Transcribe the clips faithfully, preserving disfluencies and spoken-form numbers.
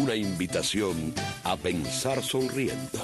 Una invitación a pensar sonriendo.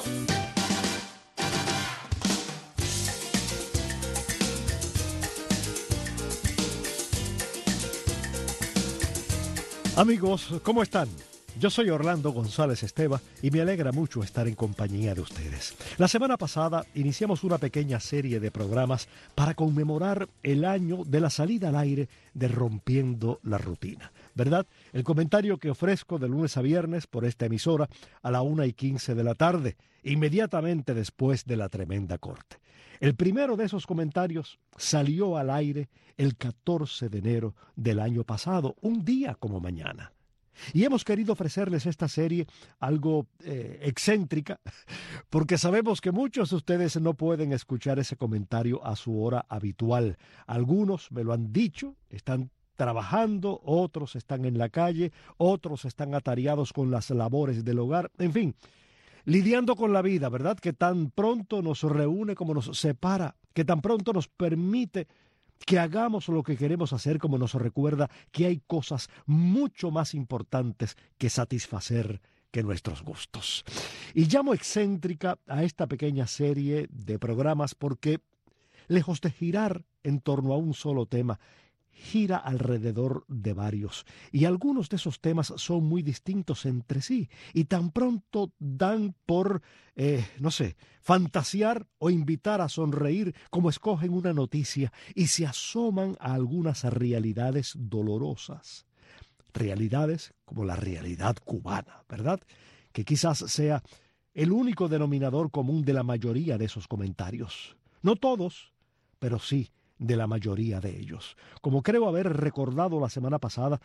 Amigos, ¿cómo están? Yo soy Orlando González Esteva y me alegra mucho estar en compañía de ustedes. La semana pasada iniciamos una pequeña serie de programas para conmemorar el año de la salida al aire de Rompiendo la Rutina, ¿verdad? El comentario que ofrezco de lunes a viernes por esta emisora a la una y quince de la tarde, inmediatamente después de la tremenda corte. El primero de esos comentarios salió al aire el catorce de enero del año pasado, un día como mañana. Y hemos querido ofrecerles esta serie algo eh, excéntrica, porque sabemos que muchos de ustedes no pueden escuchar ese comentario a su hora habitual. Algunos me lo han dicho, están trabajando, otros están en la calle, otros están atareados con las labores del hogar, en fin, lidiando con la vida, ¿verdad? Que tan pronto nos reúne como nos separa, que tan pronto nos permite que hagamos lo que queremos hacer, como nos recuerda que hay cosas mucho más importantes que satisfacer que nuestros gustos. Y llamo excéntrica a esta pequeña serie de programas porque, lejos de girar en torno a un solo tema, gira alrededor de varios, y algunos de esos temas son muy distintos entre sí, y tan pronto dan por, eh, no sé, fantasear o invitar a sonreír como escogen una noticia y se asoman a algunas realidades dolorosas. Realidades como la realidad cubana, ¿verdad? Que quizás sea el único denominador común de la mayoría de esos comentarios. No todos, pero sí de la mayoría de ellos. Como creo haber recordado la semana pasada,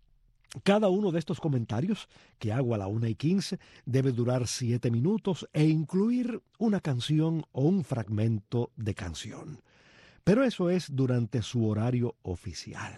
cada uno de estos comentarios que hago a la una y quince debe durar siete minutos e incluir una canción o un fragmento de canción. Pero eso es durante su horario oficial.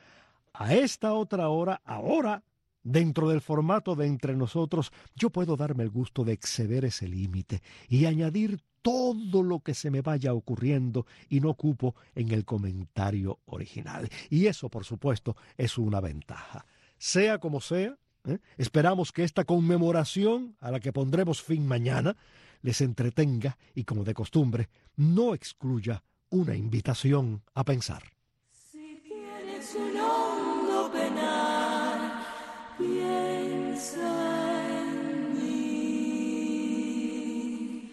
A esta otra hora, ahora, dentro del formato de Entre Nosotros, yo puedo darme el gusto de exceder ese límite y añadir todo lo que se me vaya ocurriendo y no cupo en el comentario original. Y eso, por supuesto, es una ventaja. Sea como sea, ¿eh? Esperamos que esta conmemoración, a la que pondremos fin mañana, les entretenga y, como de costumbre, no excluya una invitación a pensar. Si tienes un hondo penar, piensa en mí.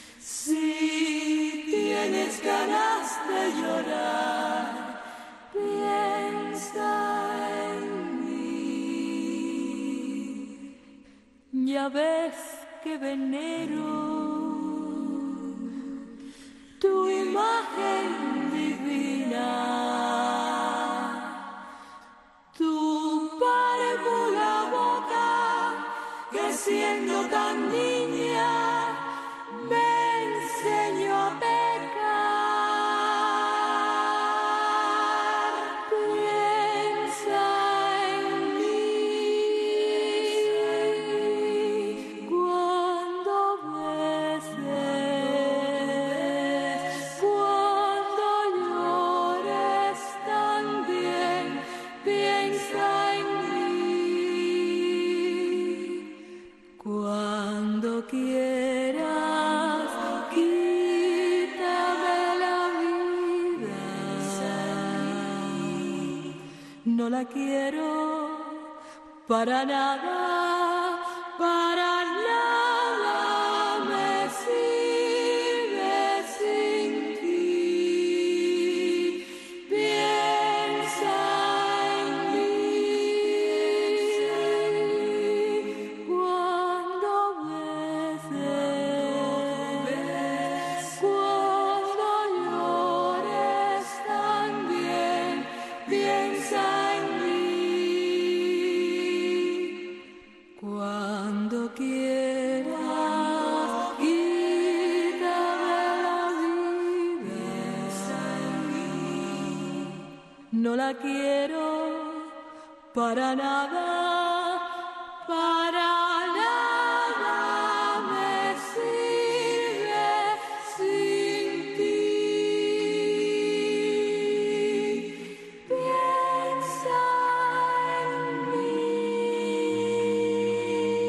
Si tienes ganas de llorar, piensa en mí. Ya ves que venero tu imagen divina, tu pálpula boca que siendo tan niña me enseñó a pecar. Piensa en mí cuando beses, cuando llores también. Piensa en mí cuando quieras, quítame la vida. No la quiero para nada, para nada me sirve sin ti. Piensa en mí cuando beses, cuando llores también. Piensa en mí cuando quieras, quítame la vida. No la quiero para nada, para nada me sirve sin ti. Piensa en mí.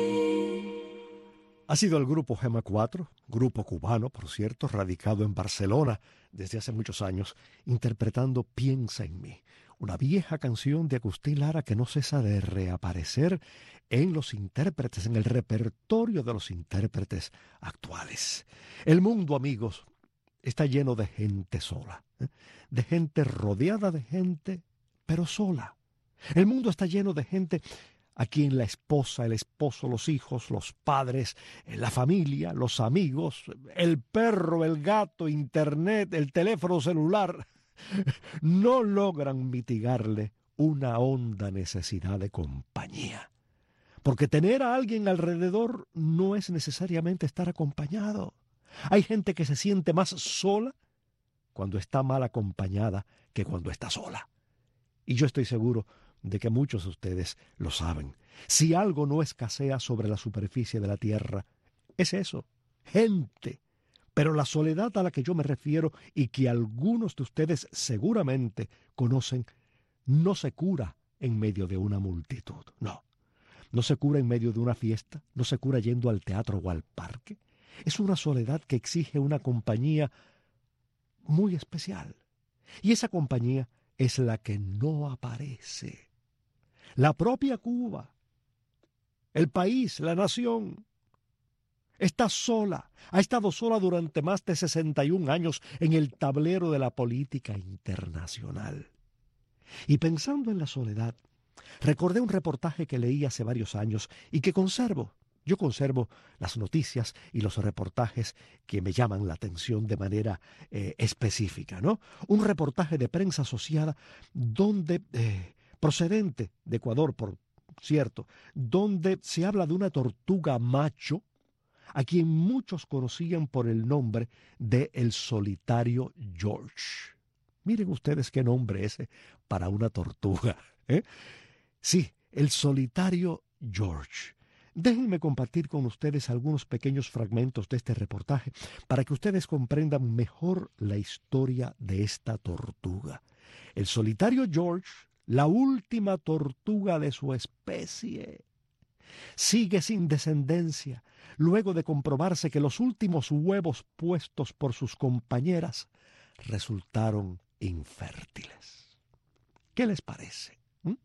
Ha sido el grupo Gema cuatro, grupo cubano, por cierto, radicado en Barcelona desde hace muchos años, interpretando Piensa en mí, una vieja canción de Agustín Lara que no cesa de reaparecer en los intérpretes, en el repertorio de los intérpretes actuales. El mundo, amigos, está lleno de gente sola, ¿eh? de gente rodeada de gente, pero sola. El mundo está lleno de gente a quien la esposa, el esposo, los hijos, los padres, la familia, los amigos, el perro, el gato, internet, el teléfono celular, no logran mitigarle una honda necesidad de compañía. Porque tener a alguien alrededor no es necesariamente estar acompañado. Hay gente que se siente más sola cuando está mal acompañada que cuando está sola. Y yo estoy seguro de que muchos de ustedes lo saben. Si algo no escasea sobre la superficie de la tierra, es eso, gente. Pero la soledad a la que yo me refiero y que algunos de ustedes seguramente conocen, no se cura en medio de una multitud, no. No se cura en medio de una fiesta, no se cura yendo al teatro o al parque. Es una soledad que exige una compañía muy especial. Y esa compañía es la que no aparece. La propia Cuba, el país, la nación, está sola, ha estado sola durante más de sesenta y un años en el tablero de la política internacional. Y pensando en la soledad, recordé un reportaje que leí hace varios años y que conservo. Yo conservo las noticias y los reportajes que me llaman la atención de manera eh, específica, ¿no? Un reportaje de prensa asociada donde, eh, procedente de Ecuador, por cierto, donde se habla de una tortuga macho a quien muchos conocían por el nombre de el solitario George. Miren ustedes qué nombre ese para una tortuga, ¿eh? Sí, el solitario George. Déjenme compartir con ustedes algunos pequeños fragmentos de este reportaje para que ustedes comprendan mejor la historia de esta tortuga. El solitario George, la última tortuga de su especie, sigue sin descendencia luego de comprobarse que los últimos huevos puestos por sus compañeras resultaron infértiles. ¿Qué les parece?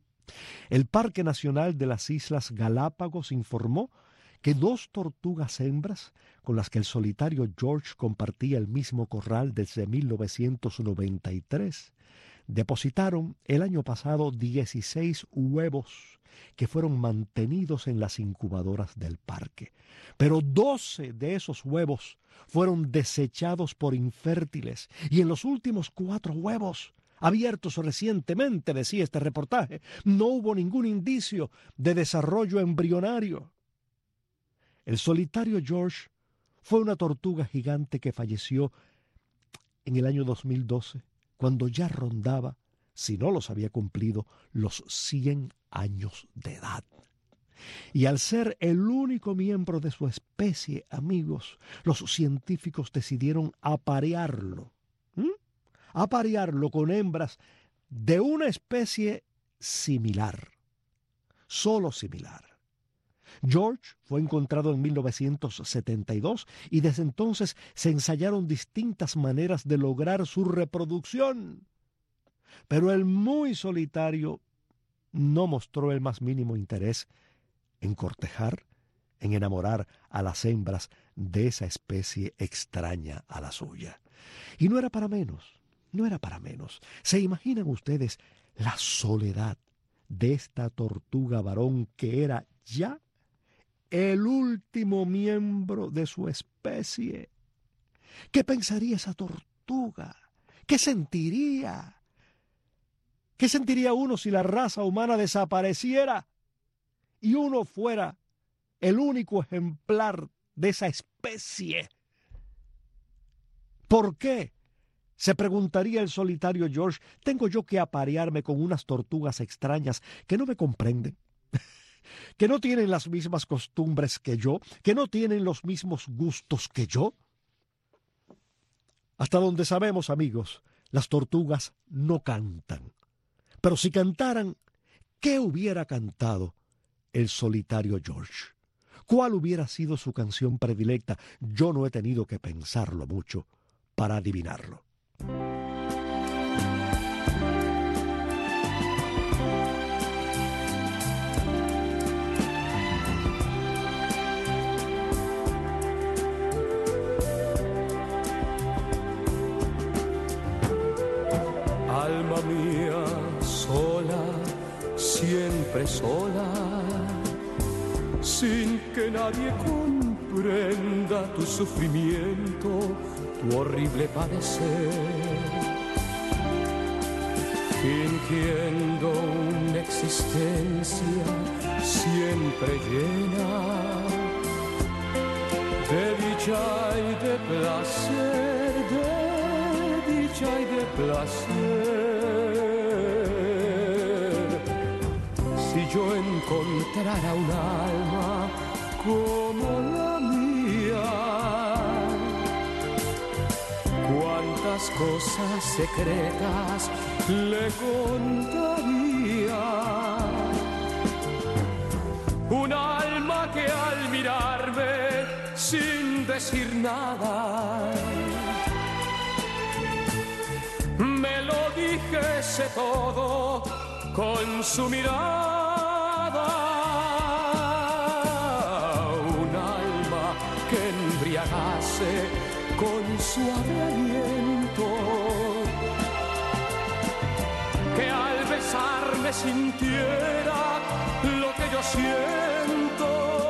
El Parque Nacional de las Islas Galápagos informó que dos tortugas hembras, con las que el solitario George compartía el mismo corral desde mil novecientos noventa y tres, depositaron el año pasado dieciséis huevos que fueron mantenidos en las incubadoras del parque. Pero doce de esos huevos fueron desechados por infértiles y en los últimos cuatro huevos abiertos recientemente, decía este reportaje, no hubo ningún indicio de desarrollo embrionario. El solitario George fue una tortuga gigante que falleció en el año dos mil doce, cuando ya rondaba, si no los había cumplido, los cien años de edad. Y al ser el único miembro de su especie, amigos, los científicos decidieron aparearlo. ¿Mm? aparearlo con hembras de una especie similar, solo similar. George fue encontrado en mil novecientos setenta y dos y desde entonces se ensayaron distintas maneras de lograr su reproducción. Pero el muy solitario no mostró el más mínimo interés en cortejar, en enamorar a las hembras de esa especie extraña a la suya. Y no era para menos. No era para menos. ¿Se imaginan ustedes la soledad de esta tortuga varón que era ya el último miembro de su especie? ¿Qué pensaría esa tortuga? ¿Qué sentiría? ¿Qué sentiría uno si la raza humana desapareciera y uno fuera el único ejemplar de esa especie? ¿Por qué? Se preguntaría el solitario George, ¿tengo yo que aparearme con unas tortugas extrañas que no me comprenden? ¿Que no tienen las mismas costumbres que yo? ¿Que no tienen los mismos gustos que yo? Hasta donde sabemos, amigos, las tortugas no cantan. Pero si cantaran, ¿qué hubiera cantado el solitario George? ¿Cuál hubiera sido su canción predilecta? Yo no he tenido que pensarlo mucho para adivinarlo. Alma mía, sola, siempre sola, sin que nadie comprenda tu sufrimiento, tu horrible padecer, fingiendo una existencia siempre llena de dicha y de placer, de dicha y de placer. Si yo encontrara un alma como la mía, cuántas cosas secretas le contaría. Un alma que al mirarme sin decir nada me lo dijese todo con su mirada. Un alma que embriagase con suave aliento, que al besarme sintiera lo que yo siento.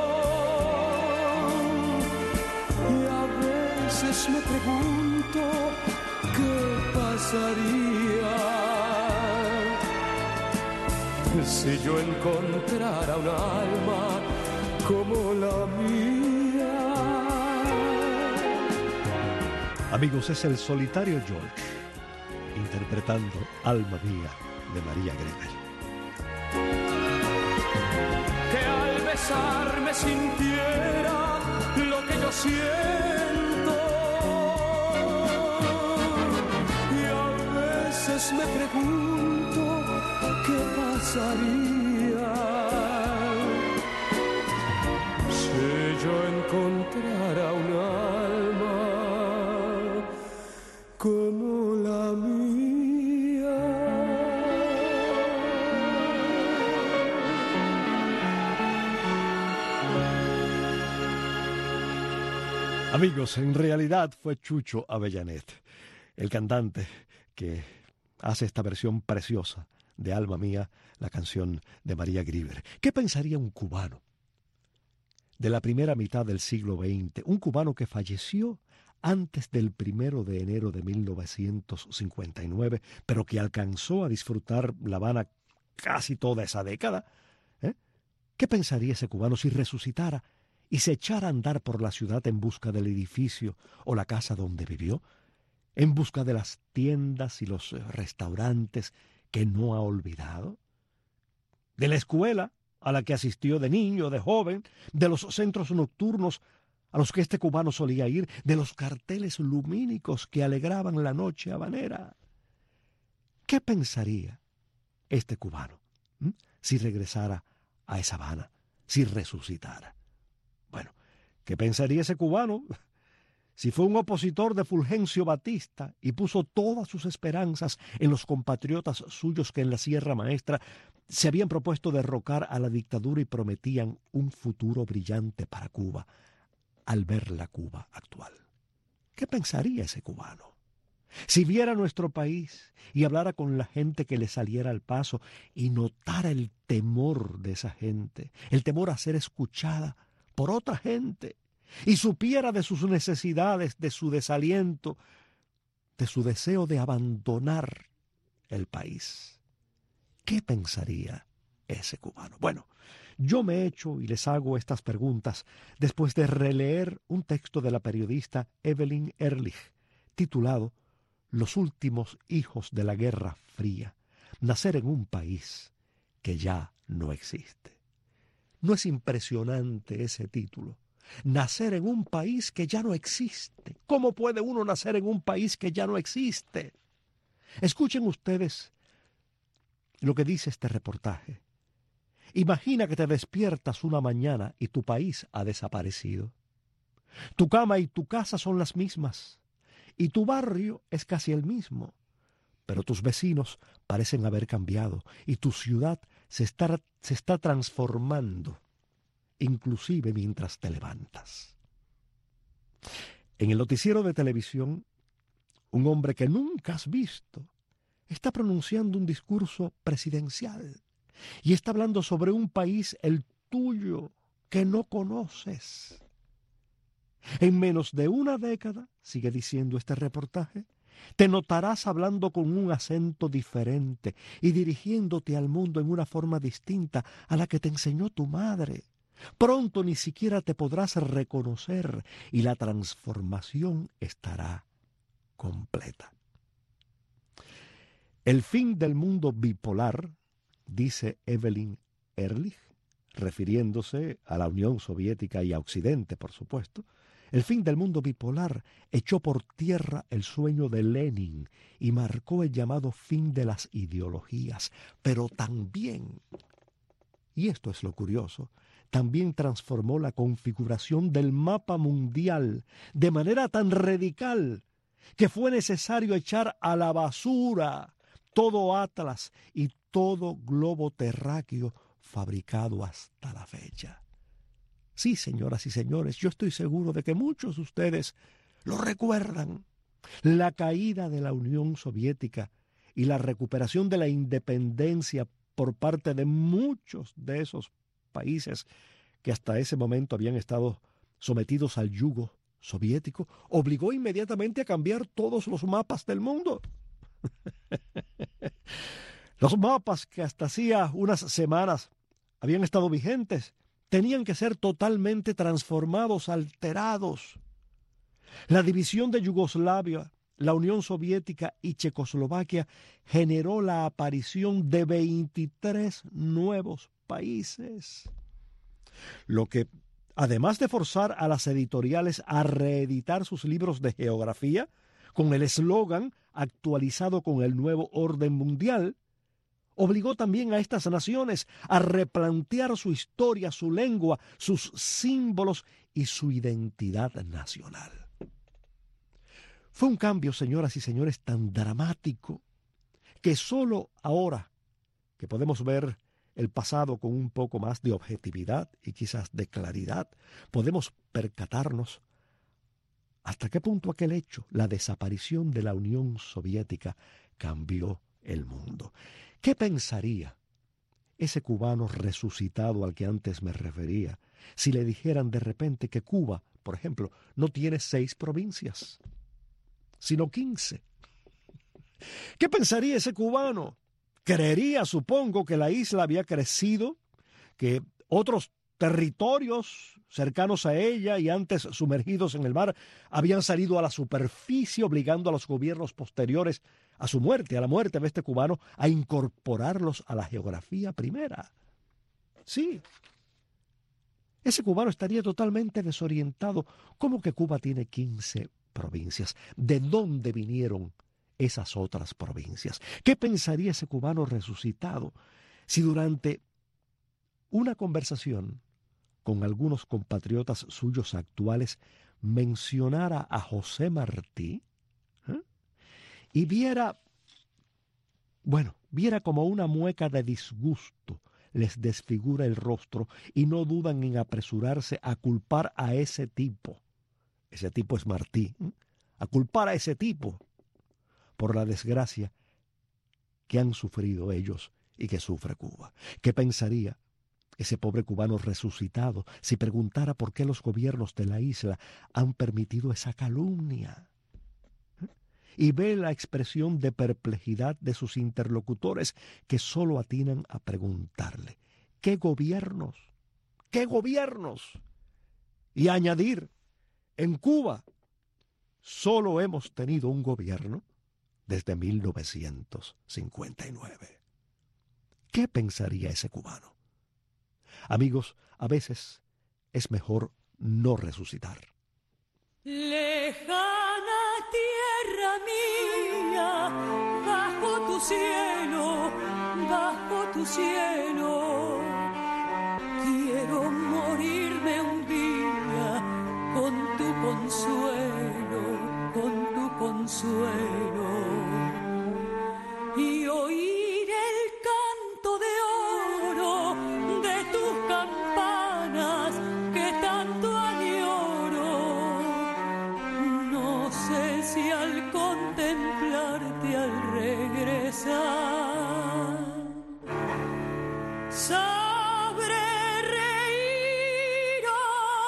Y a veces me pregunto qué pasaría si yo encontrara un alma como la mía. Amigos, es el solitario George interpretando Alma Mía de María Grieber. Que al besarme sintiera lo que yo siento. Y a veces me pregunto qué pasaría si yo encontrara un alma como la mía. Amigos, en realidad fue Chucho Avellanet, el cantante que hace esta versión preciosa de Alma Mía, la canción de María Grieber. ¿Qué pensaría un cubano de la primera mitad del siglo veinte? Un cubano que falleció antes del primero de enero de mil novecientos cincuenta y nueve, pero que alcanzó a disfrutar La Habana casi toda esa década. ¿Eh? ¿Qué pensaría ese cubano si resucitara y se echara a andar por la ciudad en busca del edificio o la casa donde vivió? En busca de las tiendas y los restaurantes que no ha olvidado, de la escuela a la que asistió de niño, de joven, de los centros nocturnos a los que este cubano solía ir, de los carteles lumínicos que alegraban la noche habanera. ¿Qué pensaría este cubano ¿m? si regresara a esa Habana, si resucitara? Bueno, ¿qué pensaría ese cubano si fue un opositor de Fulgencio Batista y puso todas sus esperanzas en los compatriotas suyos que en la Sierra Maestra se habían propuesto derrocar a la dictadura y prometían un futuro brillante para Cuba al ver la Cuba actual? ¿Qué pensaría ese cubano si viera nuestro país y hablara con la gente que le saliera al paso y notara el temor de esa gente, el temor a ser escuchada por otra gente, y supiera de sus necesidades, de su desaliento, de su deseo de abandonar el país? ¿Qué pensaría ese cubano? Bueno, yo me he hecho y les hago estas preguntas después de releer un texto de la periodista Evelyn Ehrlich, titulado Los últimos hijos de la Guerra Fría, nacer en un país que ya no existe. ¿No es impresionante ese título? Nacer en un país que ya no existe. ¿Cómo puede uno nacer en un país que ya no existe? Escuchen ustedes lo que dice este reportaje. Imagina que te despiertas una mañana y tu país ha desaparecido. Tu cama y tu casa son las mismas, y tu barrio es casi el mismo, pero tus vecinos parecen haber cambiado, y tu ciudad se está, se está transformando, inclusive mientras te levantas. En el noticiero de televisión, un hombre que nunca has visto está pronunciando un discurso presidencial y está hablando sobre un país, el tuyo, que no conoces. En menos de una década, sigue diciendo este reportaje, te notarás hablando con un acento diferente y dirigiéndote al mundo en una forma distinta a la que te enseñó tu madre. Pronto ni siquiera te podrás reconocer y la transformación estará completa. El fin del mundo bipolar, dice Evelyn Ehrlich, refiriéndose a la Unión Soviética y a Occidente, por supuesto, el fin del mundo bipolar echó por tierra el sueño de Lenin y marcó el llamado fin de las ideologías, pero también, y esto es lo curioso, también transformó la configuración del mapa mundial de manera tan radical que fue necesario echar a la basura todo atlas y todo globo terráqueo fabricado hasta la fecha. Sí, señoras y señores, yo estoy seguro de que muchos de ustedes lo recuerdan. La caída de la Unión Soviética y la recuperación de la independencia por parte de muchos de esos países que hasta ese momento habían estado sometidos al yugo soviético, obligó inmediatamente a cambiar todos los mapas del mundo. Los mapas que hasta hacía unas semanas habían estado vigentes tenían que ser totalmente transformados, alterados. La división de Yugoslavia, la Unión Soviética y Checoslovaquia generó la aparición de veintitrés nuevos países, lo que, además de forzar a las editoriales a reeditar sus libros de geografía con el eslogan actualizado con el nuevo orden mundial, obligó también a estas naciones a replantear su historia, su lengua, sus símbolos y su identidad nacional. Fue un cambio, señoras y señores, tan dramático que solo ahora que podemos ver el pasado con un poco más de objetividad y quizás de claridad, podemos percatarnos hasta qué punto aquel hecho, la desaparición de la Unión Soviética, cambió el mundo. ¿Qué pensaría ese cubano resucitado al que antes me refería si le dijeran de repente que Cuba, por ejemplo, no tiene seis provincias, sino quince? ¿Qué pensaría ese cubano? Creería, supongo, que la isla había crecido, que otros territorios cercanos a ella y antes sumergidos en el mar habían salido a la superficie, obligando a los gobiernos posteriores a su muerte, a la muerte de este cubano, a incorporarlos a la geografía primera. Sí, ese cubano estaría totalmente desorientado. ¿Cómo que Cuba tiene quince provincias? ¿De dónde vinieron esas otras provincias? ¿Qué pensaría ese cubano resucitado si durante una conversación con algunos compatriotas suyos actuales mencionara a José Martí ¿eh? y viera, bueno, viera como una mueca de disgusto les desfigura el rostro y no dudan en apresurarse a culpar a ese tipo, ese tipo es Martí, ¿eh? a culpar a ese tipo por la desgracia que han sufrido ellos y que sufre Cuba? ¿Qué pensaría ese pobre cubano resucitado si preguntara por qué los gobiernos de la isla han permitido esa calumnia? Y ve la expresión de perplejidad de sus interlocutores que solo atinan a preguntarle: ¿qué gobiernos? ¿Qué gobiernos? Y a añadir: en Cuba solo hemos tenido un gobierno desde mil novecientos cincuenta y nueve. ¿Qué pensaría ese cubano? Amigos, a veces es mejor no resucitar. Lejana tierra mía, bajo tu cielo, bajo tu cielo, quiero morirme un día con tu consuelo, con tu consuelo, y oír el canto de oro de tus campanas que tanto añoro. No sé si al contemplarte al regresar sabré reír o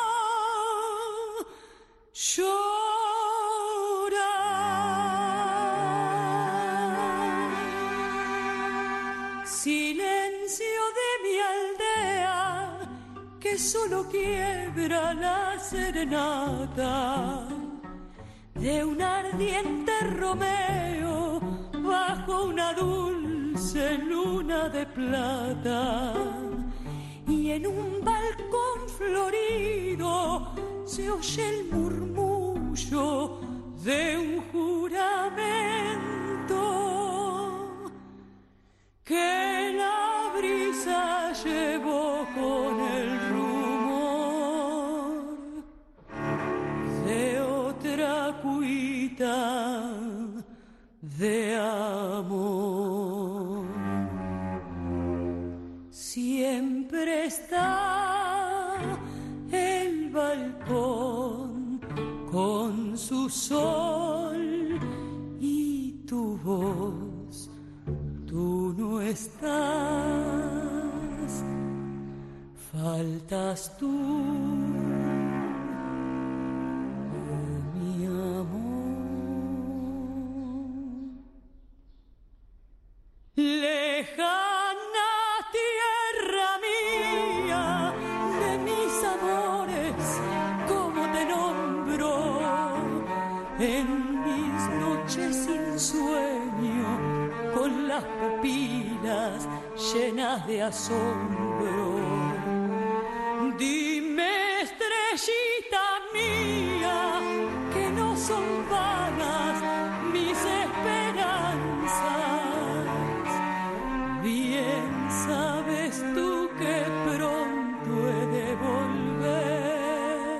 llorar. Silencio de mi aldea que solo quiebra la serenata de un ardiente Romeo bajo una dulce luna de plata, y en un balcón florido se oye el murmullo de un juramento que la brisa llevó con el rumor de otra cuita de amor. Siempre está el balcón con su sol y tu voz. Tú no estás, faltas tú, oh, mi amor. Lejana tierra mía, de mis amores, ¿cómo te nombro? En mis noches sin sueño, con las pupilas llenas de asombro. Dime, estrellita mía, que no son vanas mis esperanzas. Bien sabes tú que pronto he de volver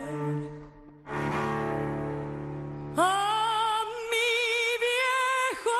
a mi viejo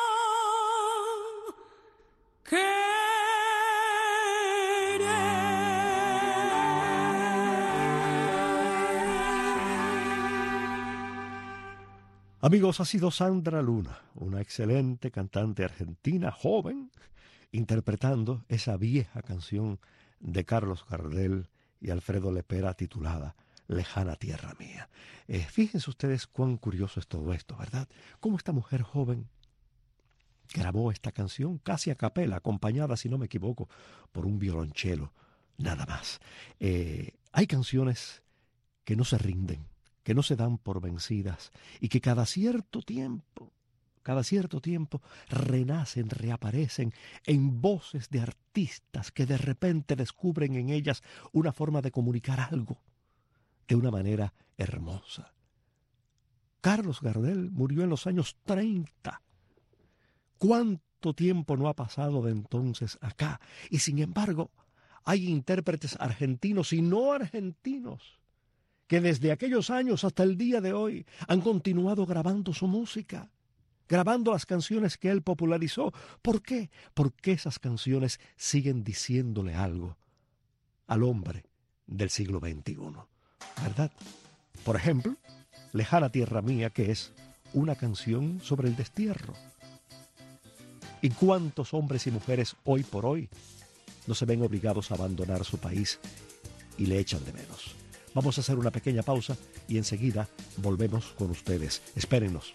Amigos, ha sido Sandra Luna, una excelente cantante argentina, joven, interpretando esa vieja canción de Carlos Gardel y Alfredo Lepera titulada Lejana Tierra Mía. Eh, fíjense ustedes cuán curioso es todo esto, ¿verdad? Cómo esta mujer joven grabó esta canción casi a capela, acompañada, si no me equivoco, por un violonchelo, nada más. Eh, hay canciones que no se rinden, que no se dan por vencidas y que cada cierto tiempo, cada cierto tiempo renacen, reaparecen en voces de artistas que de repente descubren en ellas una forma de comunicar algo de una manera hermosa. Carlos Gardel murió en los años treinta. ¿Cuánto tiempo no ha pasado de entonces acá? Y sin embargo, hay intérpretes argentinos y no argentinos que desde aquellos años hasta el día de hoy han continuado grabando su música, grabando las canciones que él popularizó. ¿Por qué? Porque esas canciones siguen diciéndole algo al hombre del siglo veintiuno, ¿verdad? Por ejemplo, Lejana Tierra Mía, que es una canción sobre el destierro. ¿Y cuántos hombres y mujeres hoy por hoy no se ven obligados a abandonar su país y le echan de menos? Vamos a hacer una pequeña pausa y enseguida volvemos con ustedes. Espérennos.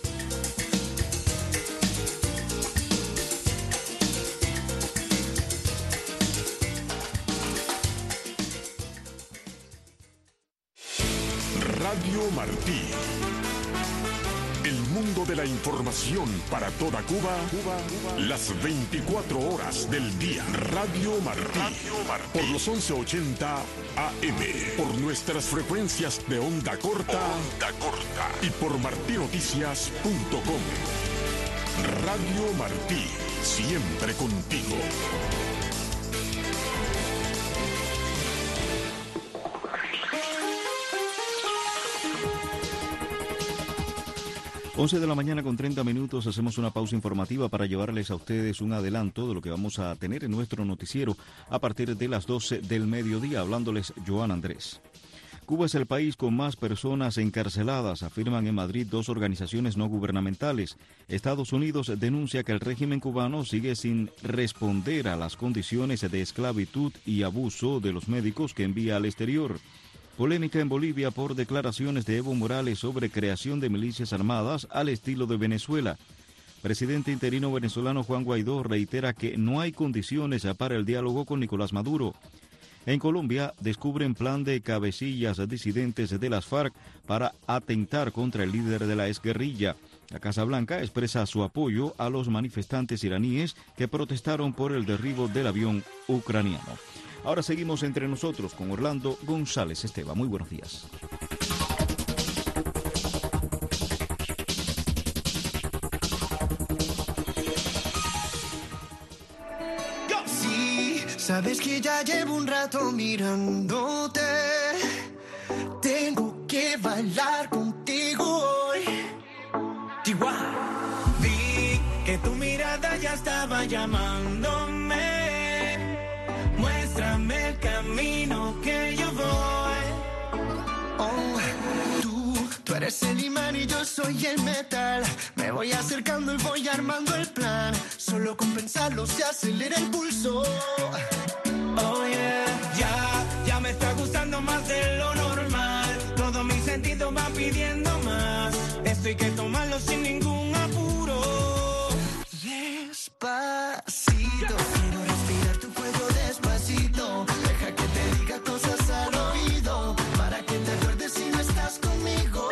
Radio Martí. El mundo de la información para toda Cuba, Cuba, Cuba, las veinticuatro horas del día. Radio Martí. Radio Martí. Por los once ochenta A M. Por nuestras frecuencias de onda corta. Onda corta. Y por martí noticias punto com. Radio Martí. Siempre contigo. once de la mañana con treinta minutos, hacemos una pausa informativa para llevarles a ustedes un adelanto de lo que vamos a tener en nuestro noticiero a partir de las doce del mediodía, hablándoles Joan Andrés. Cuba es el país con más personas encarceladas, afirman en Madrid dos organizaciones no gubernamentales. Estados Unidos denuncia que el régimen cubano sigue sin responder a las condiciones de esclavitud y abuso de los médicos que envía al exterior. Polémica en Bolivia por declaraciones de Evo Morales sobre creación de milicias armadas al estilo de Venezuela. Presidente interino venezolano Juan Guaidó reitera que no hay condiciones para el diálogo con Nicolás Maduro. En Colombia descubren plan de cabecillas disidentes de las FARC para atentar contra el líder de la exguerrilla. La Casa Blanca expresa su apoyo a los manifestantes iraníes que protestaron por el derribo del avión ucraniano. Ahora seguimos entre nosotros con Orlando González Esteva. Muy buenos días. Sí, sabes que ya llevo un rato mirándote. Tengo que bailar contigo hoy. Chihuahua. Vi que tu mirada ya estaba llamándome. Muéstrame el camino que yo voy. Oh, tú, tú eres el imán y yo soy el metal. Me voy acercando y voy armando el plan. Solo con pensarlo se acelera el pulso. Oh yeah, ya, ya me está gustando más de lo normal. Todos mis sentidos van pidiendo más. Esto hay que tomarlo sin ningún apuro. Despacito, quiero respirar tu cuello despacito. Deja que te diga cosas al oído, para que te acuerdes si no estás conmigo.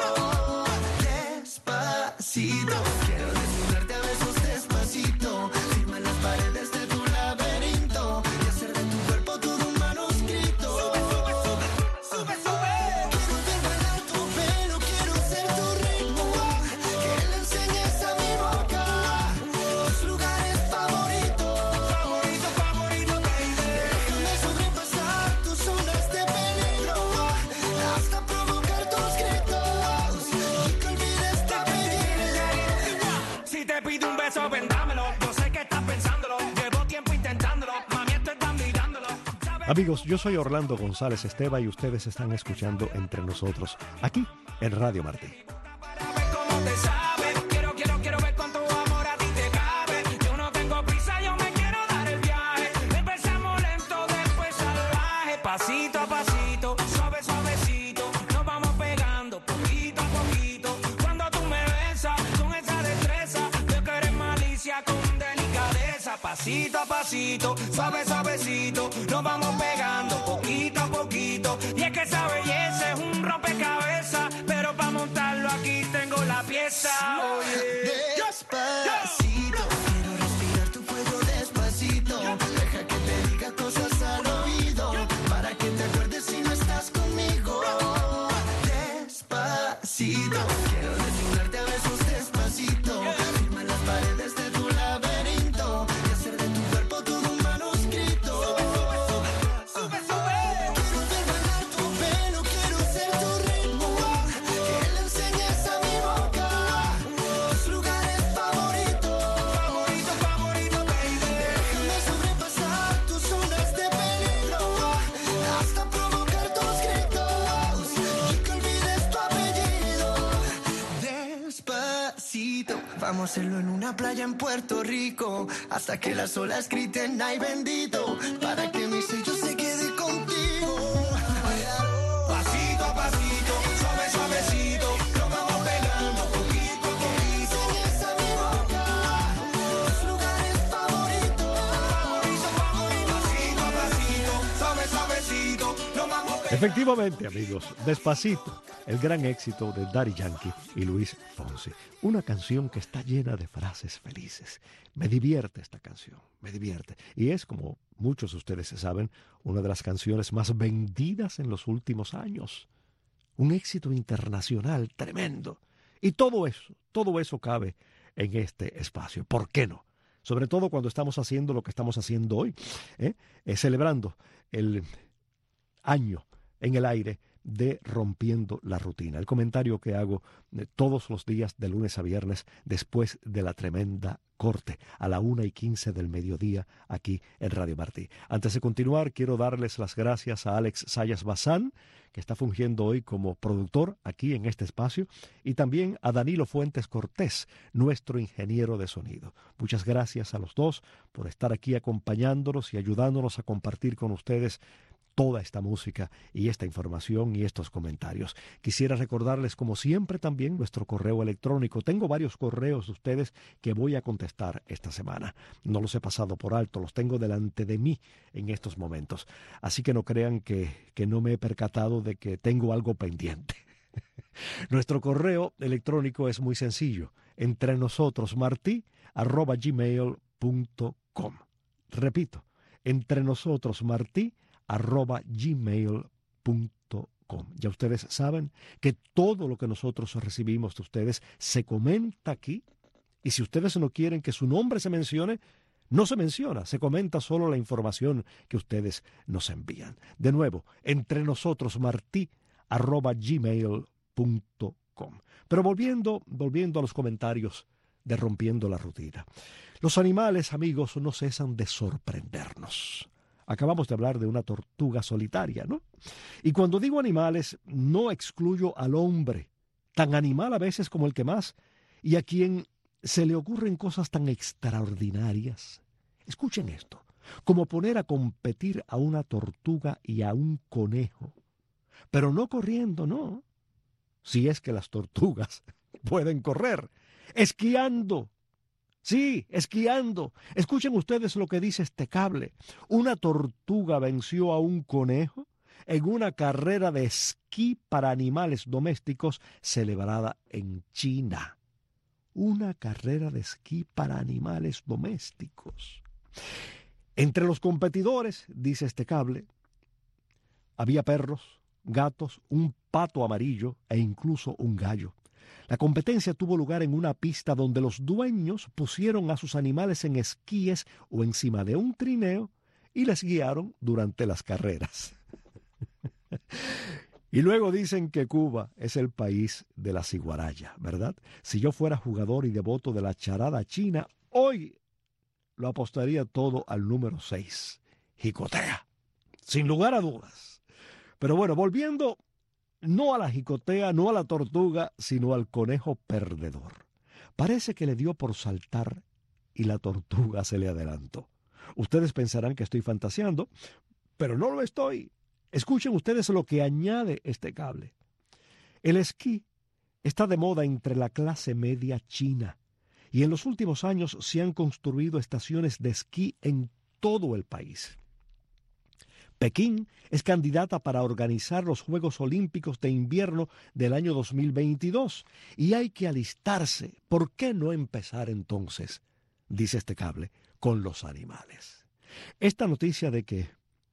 Despacito, quiero desnudarte a besos despacito. Firma las paredes de tu laberinto y hacer de tu cuerpo todo un manuscrito. Sube, sube, sube, sube, sube. Quiero ver bailar tu pelo, quiero ser tu ritmo. Que le enseñes a mi boca tus lugares favoritos. Favorito, favorito, baby. Déjame sobrepasar tus zonas de peligro hasta provocar tus gritos y que olvides tu apellido. Si te pido un beso, ven dámelo. Yo sé que estás pensándolo. Llevo tiempo intentándolo. Mami, estoy tan mirándolo. Amigos, yo soy Orlando González Esteva y ustedes están escuchando Entre Nosotros, aquí en Radio Martí. Para ver cómo te sabe. Quiero, quiero, quiero ver cuánto amor a ti te cabe. Yo no tengo prisa, yo me quiero dar el viaje. Empezamos lento, después salvaje. Pasito a pasito, suave, suavecito. Nos vamos pegando poquito a poquito. Cuando tú me besas con esa destreza, veo que eres malicia con delicadeza. Pasito a pasito, suave, suavecito. Nos vamos pegando poquito a poquito. Y es que esa belleza es un rompecabezas, pero para montarlo aquí tengo la pieza. Oye, despacito, quiero respirar tu cuello despacito. Deja que te diga cosas al oído, para que te acuerdes si no estás conmigo. Despacito, quiero desnudarte a besos despacito. Firma las paredes de tu laberinto y hacer de tu cuerpo todo un manuscrito. Sube, sube, sube. Quiero ver bailar tu pelo, quiero ser tu ritmo. Que le enseñes a mi boca tus lugares favoritos. Favorito, favorito, baby. Déjame sobrepasar tus zonas de peligro hasta provocar tus gritos y que olvides tu apellido. Despacito, vamos a hacerlo en una playa en Puerto Rico hasta que las olas griten ay bendito, para que mi sello se quede contigo. Pasito a pasito, suave, suavecito, nos vamos pegando poquito a poquito. Enseñes a mi boca tus lugares favoritos. Favorito, favorito. Pasito a pasito, suave, suavecito, nos vamos pegando. Efectivamente, amigos, Despacito, el gran éxito de Daddy Yankee y Luis Fonsi. Una canción que está llena de frases felices. Me divierte esta canción, me divierte. Y es, como muchos de ustedes saben, una de las canciones más vendidas en los últimos años. Un éxito internacional tremendo. Y todo eso, todo eso cabe en este espacio. ¿Por qué no? Sobre todo cuando estamos haciendo lo que estamos haciendo hoy, ¿eh? Eh, celebrando el año en el aire de Rompiendo la Rutina, el comentario que hago eh, todos los días de lunes a viernes después de la tremenda corte a la una y quince del mediodía aquí en Radio Martí. Antes de continuar, quiero darles las gracias a Alex Sayas Bazán, que está fungiendo hoy como productor aquí en este espacio, y también a Danilo Fuentes Cortés, nuestro ingeniero de sonido. Muchas gracias a los dos por estar aquí acompañándonos y ayudándonos a compartir con ustedes toda esta música y esta información y estos comentarios. Quisiera recordarles, como siempre, también nuestro correo electrónico. Tengo varios correos de ustedes que voy a contestar esta semana. No los he pasado por alto, los tengo delante de mí en estos momentos. Así que no crean que, que no me he percatado de que tengo algo pendiente. Nuestro correo electrónico es muy sencillo: entre nosotros martí arroba gmail punto com. Repito, entre nosotros martí arroba gmail punto com. Ya ustedes saben que todo lo que nosotros recibimos de ustedes se comenta aquí, y si ustedes no quieren que su nombre se mencione, no se menciona, se comenta solo la información que ustedes nos envían. De nuevo, entre nosotros martí arroba gmail punto com. Pero volviendo, volviendo a los comentarios de Rompiendo la Rutina. Los animales, amigos, no cesan de sorprendernos. Acabamos de hablar de una tortuga solitaria, ¿no? Y cuando digo animales, no excluyo al hombre, tan animal a veces como el que más, y a quien se le ocurren cosas tan extraordinarias. Escuchen esto, como poner a competir a una tortuga y a un conejo. Pero no corriendo, no. Si es que las tortugas pueden correr, esquiando. Sí, esquiando. Escuchen ustedes lo que dice este cable. Una tortuga venció a un conejo en una carrera de esquí para animales domésticos celebrada en China. Una carrera de esquí para animales domésticos. Entre los competidores, dice este cable, había perros, gatos, un pato amarillo e incluso un gallo. La competencia tuvo lugar en una pista donde los dueños pusieron a sus animales en esquíes o encima de un trineo y les guiaron durante las carreras. Y luego dicen que Cuba es el país de la ciguaraya, ¿verdad? Si yo fuera jugador y devoto de la charada china, hoy lo apostaría todo al número seis, jicotea, sin lugar a dudas. Pero bueno, volviendo no a la jicotea, no a la tortuga, sino al conejo perdedor. Parece que le dio por saltar y la tortuga se le adelantó. Ustedes pensarán que estoy fantaseando, pero no lo estoy. Escuchen ustedes lo que añade este cable. El esquí está de moda entre la clase media china y en los últimos años se han construido estaciones de esquí en todo el país. Pekín es candidata para organizar los Juegos Olímpicos de Invierno del año dos mil veintidós y hay que alistarse. ¿Por qué no empezar entonces, dice este cable, con los animales? Esta noticia de que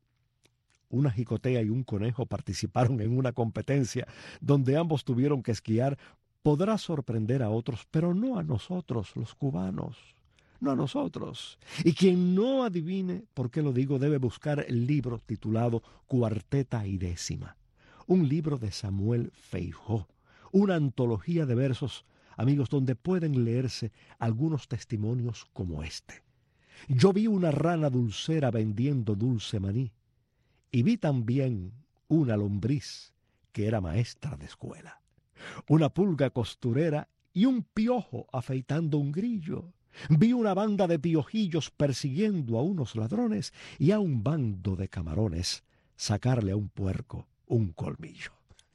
una jicotea y un conejo participaron en una competencia donde ambos tuvieron que esquiar podrá sorprender a otros, pero no a nosotros, los cubanos. No a nosotros. Y quien no adivine por qué lo digo debe buscar el libro titulado Cuarteta y Décima, un libro de Samuel Feijó, una antología de versos, amigos, donde pueden leerse algunos testimonios como este. Yo vi una rana dulcera vendiendo dulce maní y vi también una lombriz que era maestra de escuela, una pulga costurera y un piojo afeitando un grillo. Vi una banda de piojillos persiguiendo a unos ladrones y a un bando de camarones sacarle a un puerco un colmillo.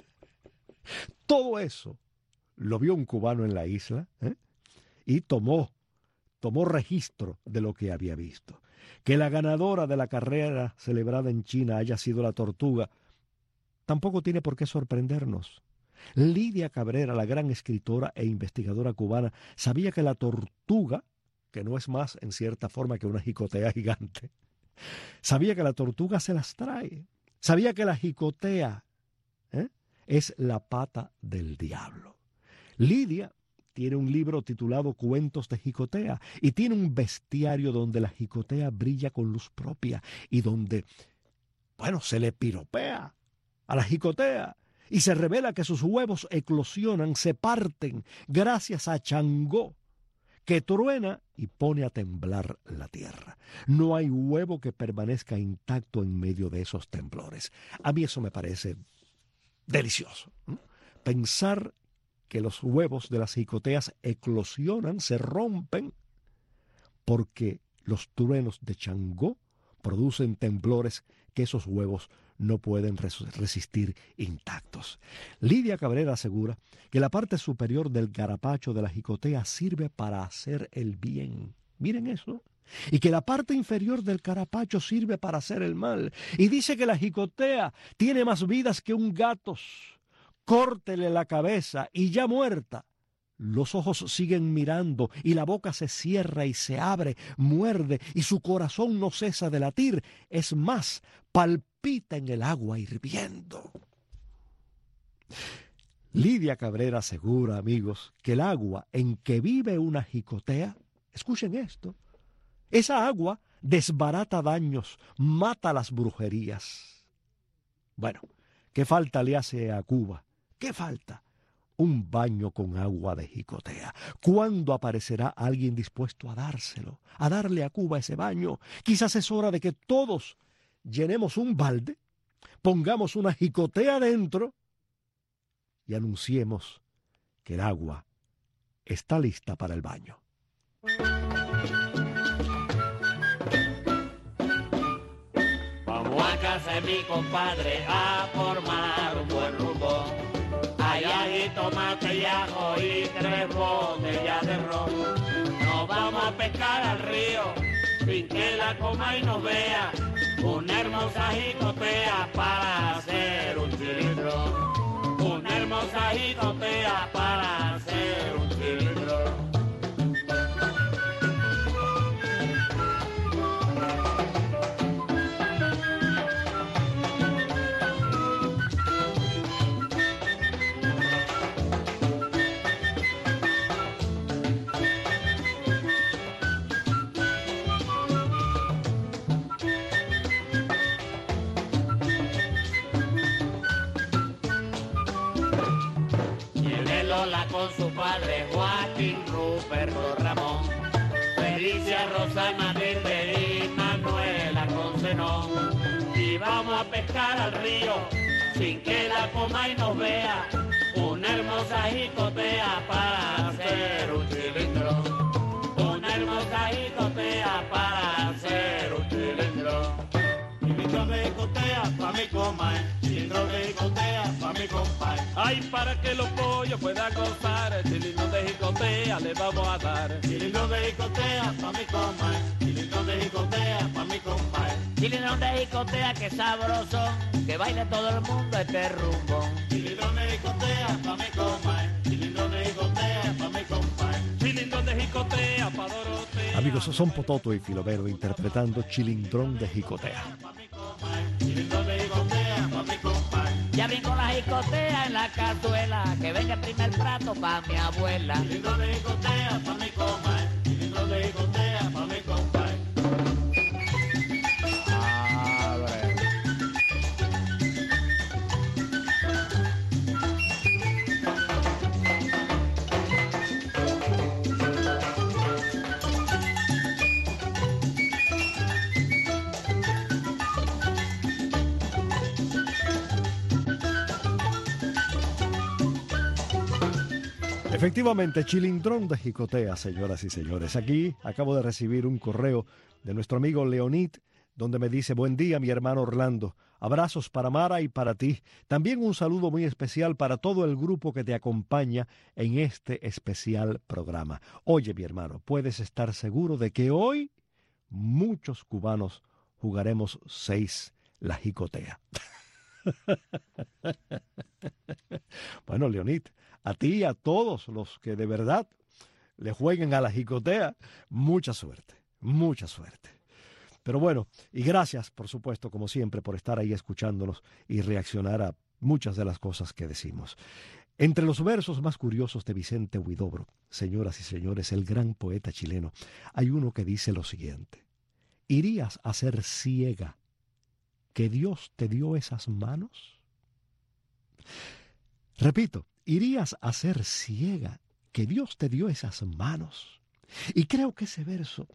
Todo eso lo vio un cubano en la isla, ¿eh? y tomó, tomó registro de lo que había visto. Que la ganadora de la carrera celebrada en China haya sido la tortuga tampoco tiene por qué sorprendernos. Lidia Cabrera, la gran escritora e investigadora cubana, sabía que la tortuga, que no es más en cierta forma que una jicotea gigante, sabía que la tortuga se las trae, sabía que la jicotea ¿eh? es la pata del diablo. Lidia tiene un libro titulado Cuentos de Jicotea y tiene un bestiario donde la jicotea brilla con luz propia y donde, bueno, se le piropea a la jicotea y se revela que sus huevos eclosionan, se parten gracias a Changó, que truena y pone a temblar la tierra. No hay huevo que permanezca intacto en medio de esos temblores. A mí eso me parece delicioso, ¿no? Pensar que los huevos de las jicoteas eclosionan, se rompen, porque los truenos de Changó producen temblores que esos huevos no pueden resistir intactos. Lidia Cabrera asegura que la parte superior del carapacho de la jicotea sirve para hacer el bien. Miren eso. Y que la parte inferior del carapacho sirve para hacer el mal. Y dice que la jicotea tiene más vidas que un gato. Córtele la cabeza y ya muerta. Los ojos siguen mirando y la boca se cierra y se abre, muerde y su corazón no cesa de latir. Es más, palpita en el agua hirviendo. Lidia Cabrera asegura, amigos, que el agua en que vive una jicotea, escuchen esto, esa agua desbarata daños, mata las brujerías. Bueno, ¿qué falta le hace a Cuba? ¿Qué falta? Un baño con agua de jicotea. ¿Cuándo aparecerá alguien dispuesto a dárselo, a darle a Cuba ese baño? Quizás es hora de que todos llenemos un balde, pongamos una jicotea dentro y anunciemos que el agua está lista para el baño. Vamos a casa de mi compadre a formar un buen rumbo. Hay ají, tomate y ajo y tres botellas de ron. Nos vamos a pescar al río, sin que la coma y nos vea. Una hermosa jicotea para hacer un cilindro. Una hermosa jicotea para hacer un cilindro. Con su padre Joaquín, Ruperto, Ramón, Felicia, Rosa, Matilde y Manuela con Zenón. Y vamos a pescar al río sin que la coma y nos vea. Una hermosa jicotea para hacer un cilindro. Una hermosa jicotea para hacer un cilindro. Cilindro de jicotea pa' mi coma, cilindro de jicotea pa' mi compadre. Ay, para que los pollos puedan gozar, cilindro de jicotea le vamos a dar. Cilindro de jicotea pa' mi coma, cilindro de jicotea pa' mi compadre. Cilindro de jicotea que sabroso, que baile todo el mundo este rumbo. Cilindro de jicotea pa' mi coma, cilindro de jicotea pa' mi compadre. Cilindro de jicotea pa' Dorotea. Amigos, son Pototo y Filomeno interpretando Chilindrón de Jicotea. Cilindro de jicotea pa' mi compadre. Ya vengo la jicotea en la cazuela, que venga el primer plato pa' mi abuela. Cilindro de jicotea pa' mi coma, cilindro de jicotea pa' mi compadre. Efectivamente, Chilindrón de Jicotea, señoras y señores. Aquí acabo de recibir un correo de nuestro amigo Leonid, donde me dice: buen día, mi hermano Orlando. Abrazos para Mara y para ti. También un saludo muy especial para todo el grupo que te acompaña en este especial programa. Oye, mi hermano, puedes estar seguro de que hoy muchos cubanos jugaremos seis la jicotea. Bueno, Leonid, a ti y a todos los que de verdad le jueguen a la jicotea, mucha suerte, mucha suerte. Pero bueno, y gracias, por supuesto, como siempre, por estar ahí escuchándonos y reaccionar a muchas de las cosas que decimos. Entre los versos más curiosos de Vicente Huidobro, señoras y señores, el gran poeta chileno, hay uno que dice lo siguiente: ¿irías a ser ciega que Dios te dio esas manos? Repito, irías a ser ciega, que Dios te dio esas manos. Y creo que ese verso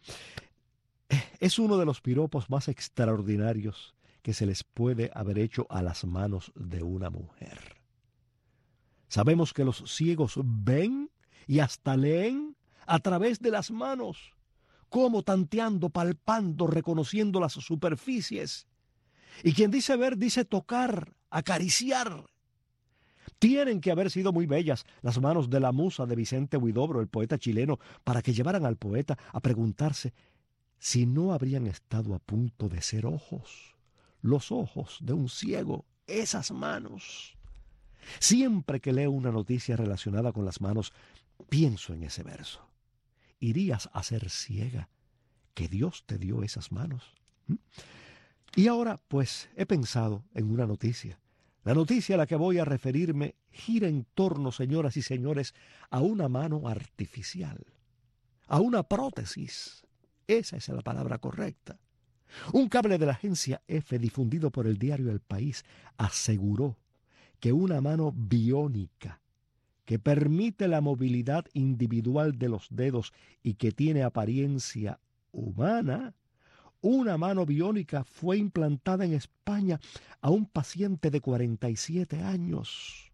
es uno de los piropos más extraordinarios que se les puede haber hecho a las manos de una mujer. Sabemos que los ciegos ven y hasta leen a través de las manos, como tanteando, palpando, reconociendo las superficies. Y quien dice ver, dice tocar, acariciar. Tienen que haber sido muy bellas las manos de la musa de Vicente Huidobro, el poeta chileno, para que llevaran al poeta a preguntarse si no habrían estado a punto de ser ojos, los ojos de un ciego, esas manos. Siempre que leo una noticia relacionada con las manos, pienso en ese verso. Irías a ser ciega, que Dios te dio esas manos. ¿Mm? Y ahora, pues, he pensado en una noticia. La noticia a la que voy a referirme gira en torno, señoras y señores, a una mano artificial, a una prótesis. Esa es la palabra correcta. Un cable de la agencia F, difundido por el diario El País, aseguró que una mano biónica que permite la movilidad individual de los dedos y que tiene apariencia humana, una mano biónica fue implantada en España a un paciente de cuarenta y siete años.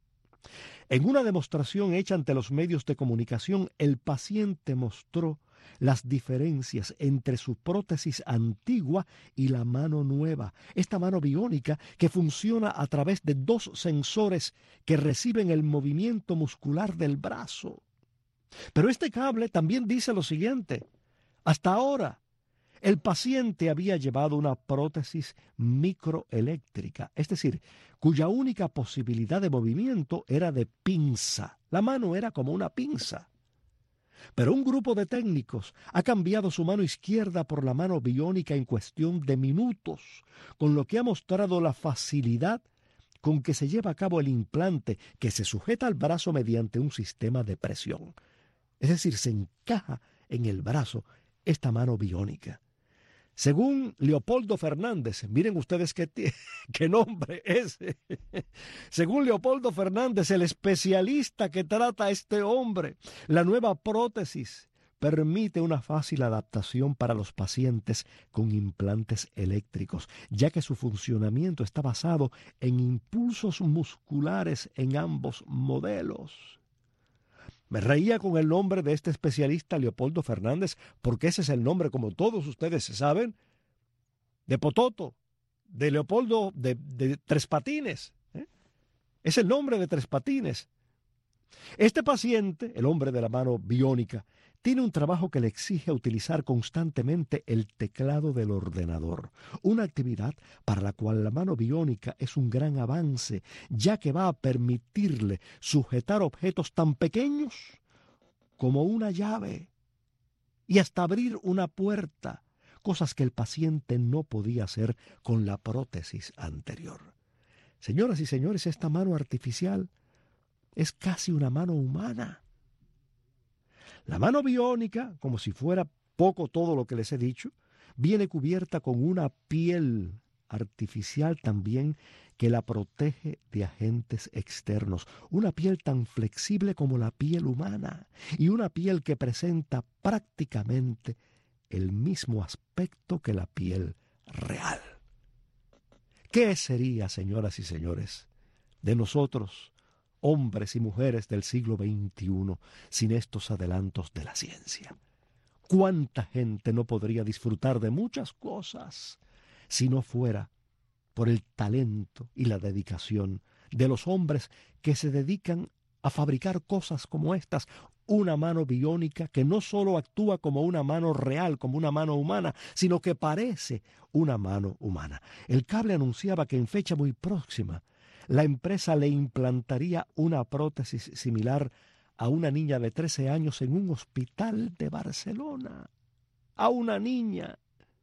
En una demostración hecha ante los medios de comunicación, el paciente mostró las diferencias entre su prótesis antigua y la mano nueva. Esta mano biónica que funciona a través de dos sensores que reciben el movimiento muscular del brazo. Pero este cable también dice lo siguiente. Hasta ahora, el paciente había llevado una prótesis microeléctrica, es decir, cuya única posibilidad de movimiento era de pinza. La mano era como una pinza. Pero un grupo de técnicos ha cambiado su mano izquierda por la mano biónica en cuestión de minutos, con lo que ha mostrado la facilidad con que se lleva a cabo el implante, que se sujeta al brazo mediante un sistema de presión. Es decir, se encaja en el brazo esta mano biónica. Según Leopoldo Fernández, miren ustedes qué, qué nombre ese. Según Leopoldo Fernández, el especialista que trata a este hombre, la nueva prótesis permite una fácil adaptación para los pacientes con implantes eléctricos, ya que su funcionamiento está basado en impulsos musculares en ambos modelos. Me reía con el nombre de este especialista, Leopoldo Fernández, porque ese es el nombre, como todos ustedes saben, de Pototo, de Leopoldo de, de Tres Patines. ¿eh? Es el nombre de Tres Patines. Este paciente, el hombre de la mano biónica, tiene un trabajo que le exige utilizar constantemente el teclado del ordenador, una actividad para la cual la mano biónica es un gran avance, ya que va a permitirle sujetar objetos tan pequeños como una llave y hasta abrir una puerta, cosas que el paciente no podía hacer con la prótesis anterior. Señoras y señores, esta mano artificial es casi una mano humana. La mano biónica, como si fuera poco todo lo que les he dicho, viene cubierta con una piel artificial también que la protege de agentes externos. Una piel tan flexible como la piel humana y una piel que presenta prácticamente el mismo aspecto que la piel real. ¿Qué sería, señoras y señores, de nosotros, hombres y mujeres del siglo veintiuno, sin estos adelantos de la ciencia? ¿Cuánta gente no podría disfrutar de muchas cosas si no fuera por el talento y la dedicación de los hombres que se dedican a fabricar cosas como estas? Una mano biónica que no solo actúa como una mano real, como una mano humana, sino que parece una mano humana. El cable anunciaba que en fecha muy próxima la empresa le implantaría una prótesis similar a una niña de trece años en un hospital de Barcelona. A una niña.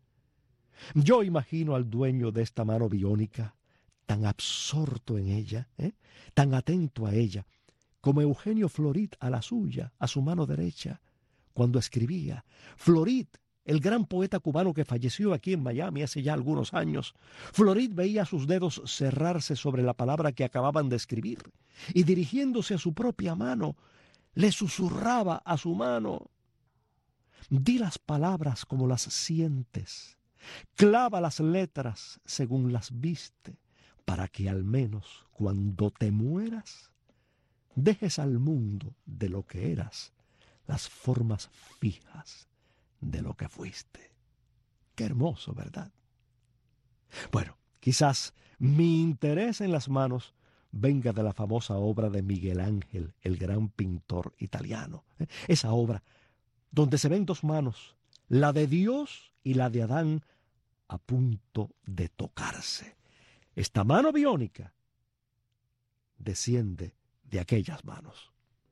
Yo imagino al dueño de esta mano biónica, tan absorto en ella, ¿eh? tan atento a ella, como Eugenio Florit a la suya, a su mano derecha, cuando escribía. Florit, el gran poeta cubano que falleció aquí en Miami hace ya algunos años, Florid veía sus dedos cerrarse sobre la palabra que acababan de escribir y dirigiéndose a su propia mano, le susurraba a su mano: di las palabras como las sientes, clava las letras según las viste, para que al menos cuando te mueras dejes al mundo de lo que eras las formas fijas de lo que fuiste. Qué hermoso, ¿verdad? Bueno, quizás mi interés en las manos venga de la famosa obra de Miguel Ángel, el gran pintor italiano. Esa obra donde se ven dos manos, la de Dios y la de Adán, a punto de tocarse. Esta mano biónica desciende de aquellas manos.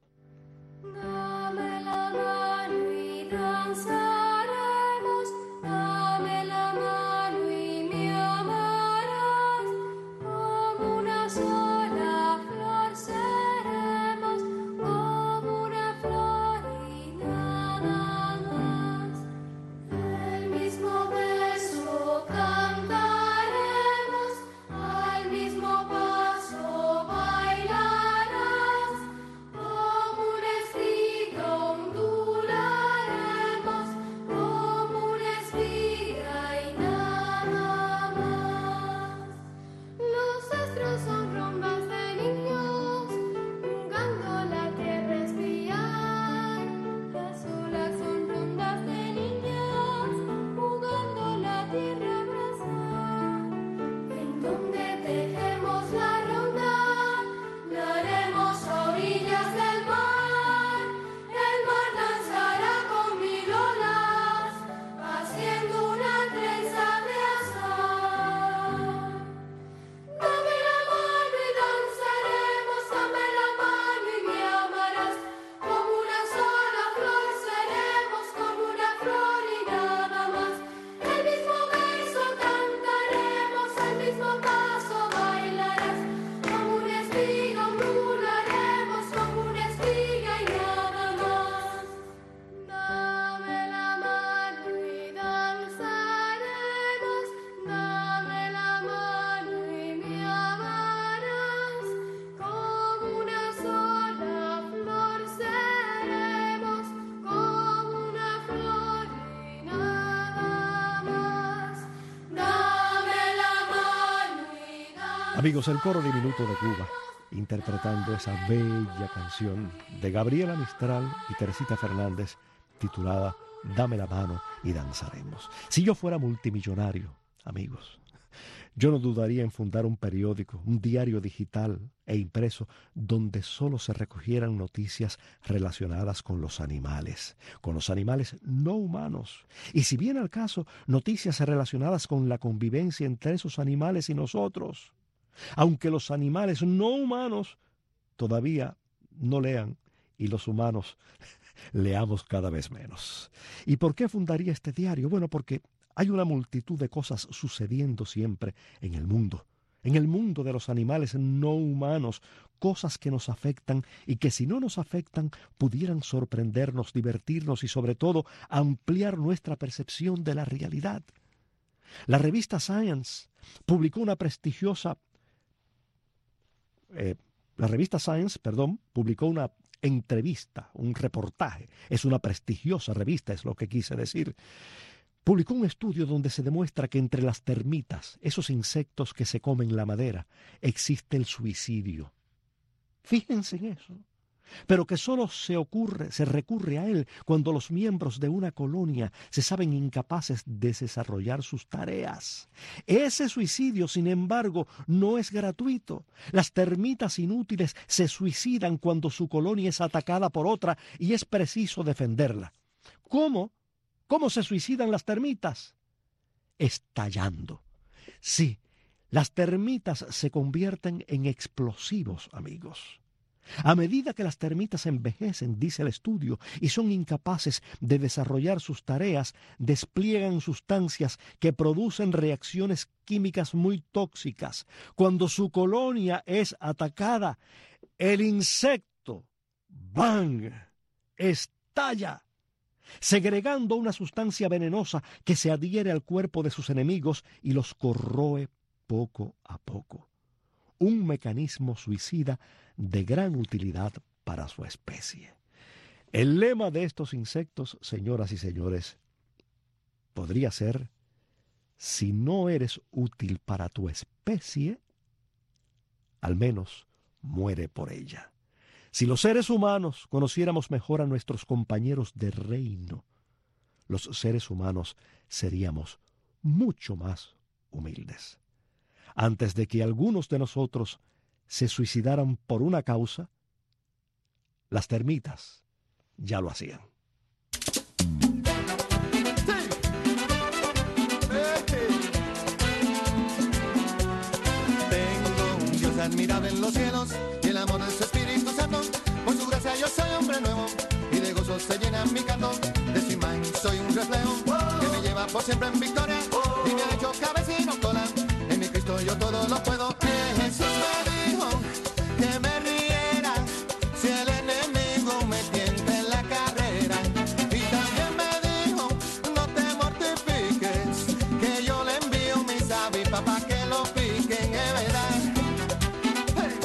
Dame la mano y danzaremos, dame la mano y me amarás, como una sola flor seremos, como una flor y nada más. El mismo beso cantaremos, al mismo paso bailarás, como una espiga ondularemos, como una espiga y nada más. Los astros son rombas de niños, jugando la tierra a espiar. Las olas son rondas de niñas, jugando la tierra a abrazar. En donde dejemos la ronda, la haremos a orillas del mar. El mar danzará con mil olas, haciendo una trenza de azar. Dame la mano y danzaremos, dame la mano y me amarás, como una sola flor seremos, como una flor y nada más. El mismo verso cantaremos, al mismo paso bailarás, como una espiga ondularemos, como una espiga y nada más. Dame la mano y danzaremos, dame la mano y me amarás, como una sola flor seremos, como una flor y nada más. Dame la mano y danzaremos. Amigos, el coro diminuto de Cuba, interpretando esa bella canción de Gabriela Mistral y Teresita Fernández, titulada Dame la mano y danzaremos. Si yo fuera multimillonario, amigos, yo no dudaría en fundar un periódico, un diario digital e impreso donde solo se recogieran noticias relacionadas con los animales, con los animales no humanos. Y si viene al caso, noticias relacionadas con la convivencia entre esos animales y nosotros. Aunque los animales no humanos todavía no lean y los humanos leamos cada vez menos. ¿Y por qué fundaría este diario? Bueno, porque hay una multitud de cosas sucediendo siempre en el mundo, en el mundo de los animales no humanos, cosas que nos afectan y que si no nos afectan pudieran sorprendernos, divertirnos y sobre todo ampliar nuestra percepción de la realidad. La revista Science publicó una prestigiosa Eh, la revista Science, perdón, publicó una entrevista, un reportaje. Es una prestigiosa revista, es lo que quise decir. Publicó un estudio donde se demuestra que entre las termitas, esos insectos que se comen la madera, existe el suicidio. Fíjense en eso. Pero que solo se ocurre, se recurre a él cuando los miembros de una colonia se saben incapaces de desarrollar sus tareas. Ese suicidio, sin embargo, no es gratuito. Las termitas inútiles se suicidan cuando su colonia es atacada por otra y es preciso defenderla. ¿Cómo? ¿Cómo se suicidan las termitas? Estallando. Sí, las termitas se convierten en explosivos, amigos. A medida que las termitas envejecen, dice el estudio, y son incapaces de desarrollar sus tareas, despliegan sustancias que producen reacciones químicas muy tóxicas. Cuando su colonia es atacada, el insecto, ¡bang!, estalla. segregando una sustancia venenosa que se adhiere al cuerpo de sus enemigos y los corroe poco a poco. Un mecanismo suicida de gran utilidad para su especie. El lema de estos insectos, señoras y señores, podría ser: si no eres útil para tu especie, al menos muere por ella. Si los seres humanos conociéramos mejor a nuestros compañeros de reino, los seres humanos seríamos mucho más humildes. Antes de que algunos de nosotros se suicidaran por una causa, las termitas ya lo hacían. Tengo un Dios admirable en los cielos y el amor de su Espíritu Santo. Por su gracia yo soy hombre nuevo y de gozo se llena mi canto. De su imagen soy un reflejo que me lleva por siempre en victoria y me ha hecho cabeza y no cola. En mi Cristo yo todo lo puedo. Jesús me dijo que me riera si el enemigo me tienta en la carrera. Y también me dijo: no te mortifiques, que yo le envío mis avispas para que lo piquen, es verdad. Hey.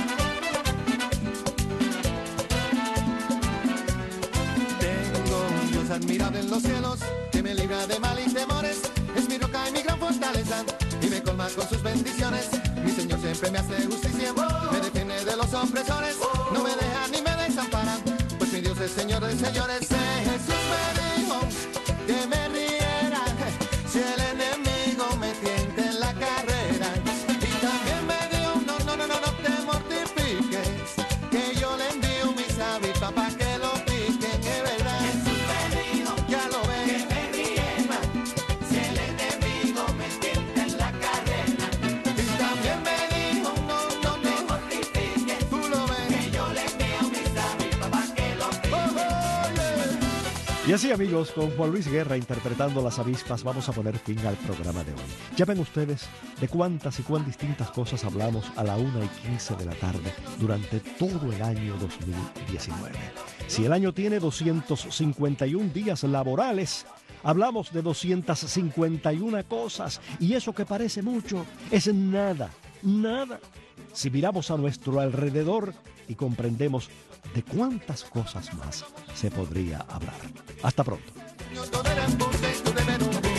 Tengo un Dios admirable en los cielos que me libra de mal y temores. Es mi roca y mi gran fortaleza y me colma con sus bendiciones. Mi Señor siempre me hace justicia, me defiende de los opresores, no me deja ni me desampara, pues mi Dios es Señor de señores. Jesús me dijo que me riera si el enemigo me tienta en la carrera. Y también me dijo: no, no, no, no, no te mortifiques, que yo le envío mis avispas para que lo piquen, es verdad. Jesús me dijo, ya lo ven, que me riera si el enemigo me tienta en la carrera. Y también me dijo: no, no, no te mortifiques, tú lo ves, que yo le envío mis avispas para que lo piquen. Oh, oh, yeah. Y así, amigos, con Juan Luis Guerra interpretando Las Avispas, vamos a poner fin al programa de hoy. Ya ven ustedes de cuántas y cuán distintas cosas hablamos a la una y quince de la tarde durante todo el año dos mil diecinueve. Si el año tiene doscientos cincuenta y un días laborales, hablamos de doscientas cincuenta y una cosas, y eso que parece mucho es nada, nada. Si miramos a nuestro alrededor y comprendemos de cuántas cosas más se podría hablar. Hasta pronto. Yo todo era embuste, tú de ver un